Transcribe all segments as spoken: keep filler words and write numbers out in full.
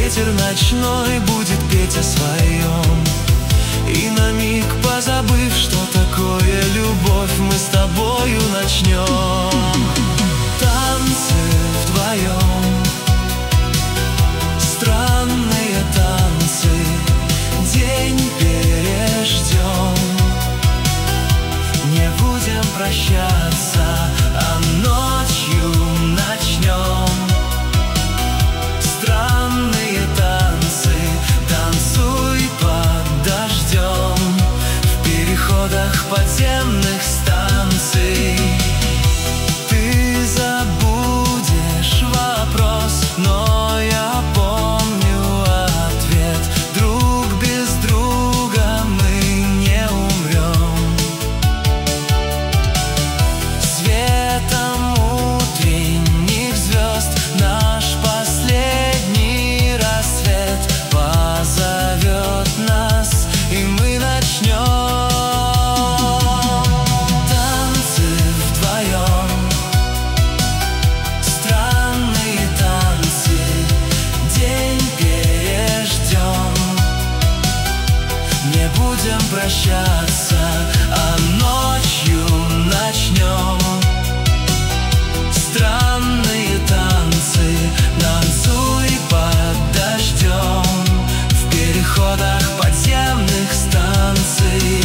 ветер ночной будет петь о своем. И на миг позабыв, что такое любовь, мы с тобою начнем танцы вдвоем. Странные танцы, день переждем. Не будем прощаться, а ночью начнем. Странные танцы, танцуй под дождем. В переходах подземных станций ты забудешь вопрос, но я помню ответ. Друг без друга мы не умрем. Светом утренних звезд наш последний рассвет позовет нас, и мы начнем танцы вдвоем. Странные танцы, день переждем. Не будем прощаться, а ночью начнем. Странные танцы, танцуй под дождем. В переходах подземных станций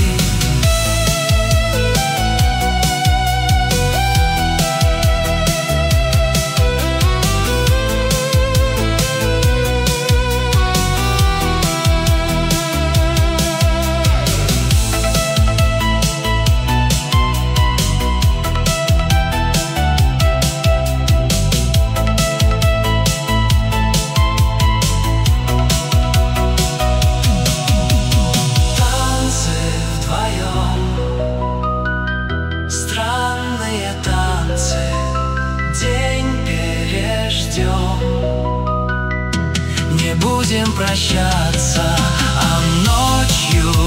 не будем прощаться, а ночью